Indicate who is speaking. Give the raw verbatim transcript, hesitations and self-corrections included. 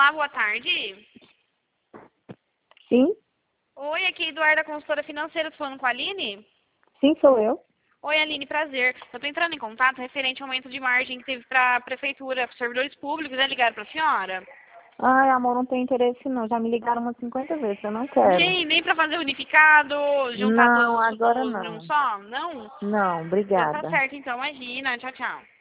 Speaker 1: Olá, boa tarde.
Speaker 2: Sim?
Speaker 1: Oi, aqui é Eduarda, consultora financeira, tô falando com a Aline?
Speaker 2: Sim, sou eu.
Speaker 1: Oi, Aline, prazer. Eu tô entrando em contato referente ao aumento de margem que teve para a prefeitura, para servidores públicos, né? Ligaram para a senhora?
Speaker 2: Ai, amor, não tem interesse não. Já me ligaram umas cinquenta vezes, eu não quero.
Speaker 1: Nem, nem para fazer unificado, juntar
Speaker 2: Não,
Speaker 1: todos
Speaker 2: agora
Speaker 1: os num
Speaker 2: não.
Speaker 1: só? Não?
Speaker 2: Não,
Speaker 1: Então tá
Speaker 2: obrigada.
Speaker 1: certo, então, imagina. Tchau, tchau.